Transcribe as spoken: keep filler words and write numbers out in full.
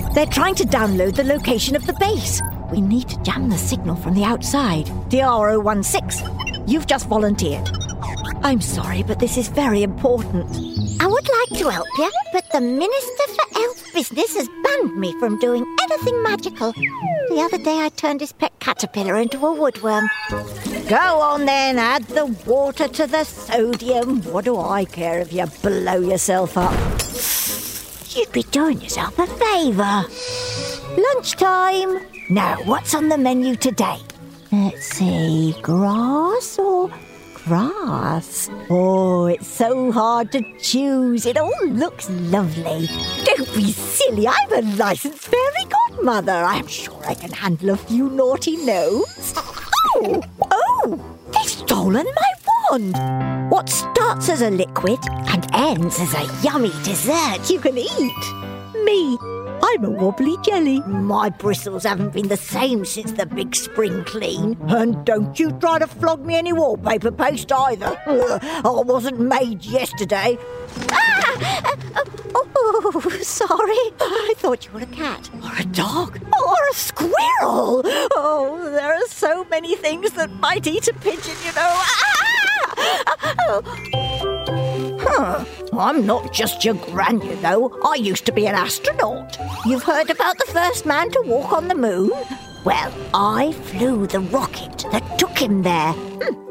They're trying to download the location of the base. We need to jam the signal from the outside. D R zero one six, you've just volunteered. I'm sorry, but this is very important. I would like to help you, but the Minister for Elf Business has banned me from doing anything magical. The other day I turned his pet caterpillar into a woodworm. Go on then, add the water to the sodium. What do I care if you blow yourself up? You'd be doing yourself a favour. Lunchtime. Now, what's on the menu today? Let's see, grass or grass? Oh, it's so hard to choose. It all looks lovely. Don't be silly. I'm a licensed fairy godmother. I'm sure I can handle a few naughty notes. Oh, oh, they've stolen my wand. What starts as a liquid and ends as a yummy dessert you can eat. Me. I'm a wobbly jelly. My bristles haven't been the same since the big spring clean. And don't you try to flog me any wallpaper paste either. I wasn't made yesterday. Ah! Uh, oh, sorry. I thought you were a cat. Or a dog. Or a squirrel. Oh, there are so many things that might eat a pigeon, you know. Ah! Oh. Huh. I'm not just your gran, you know. I used to be an astronaut. You've heard about the first man to walk on the moon? Well, I flew the rocket that took him there. Hmm.